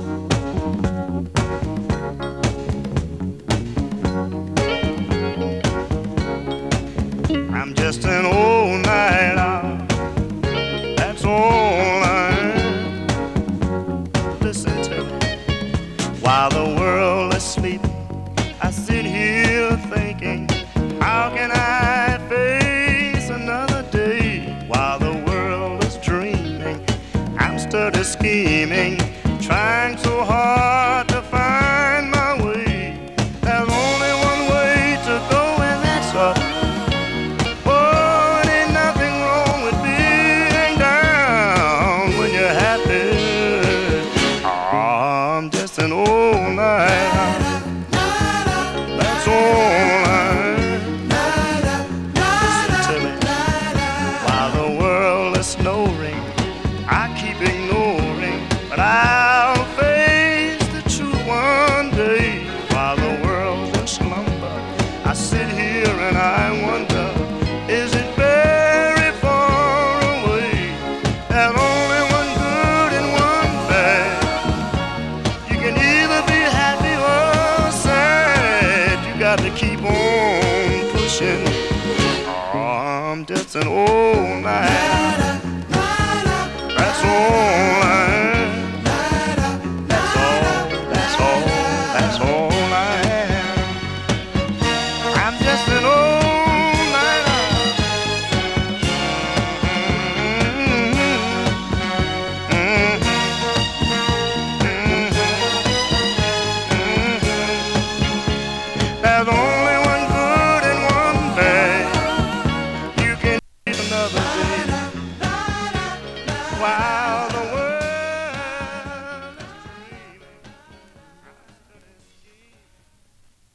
I'm just an old night owl, that's all I am. Listen to me. While the world is sleeping, I sit here thinking, how can I face another day? While the world is dreaming, I'm study scheming, trying so hard to find my way. There's only one way to go, and that's up. Oh, it ain't nothing wrong with being down when you're happy. Oh, I'm just an old night owl, that's all I am. Listen to me. While the world is snoring, I keep ignoring, but I'll face the truth one day. While the world's in slumber, I sit here and I wonder, is it very far away? There's only one good and one bad. You can either be happy or sad. You got to keep on pushing. Oh, I'm just an old night, that's all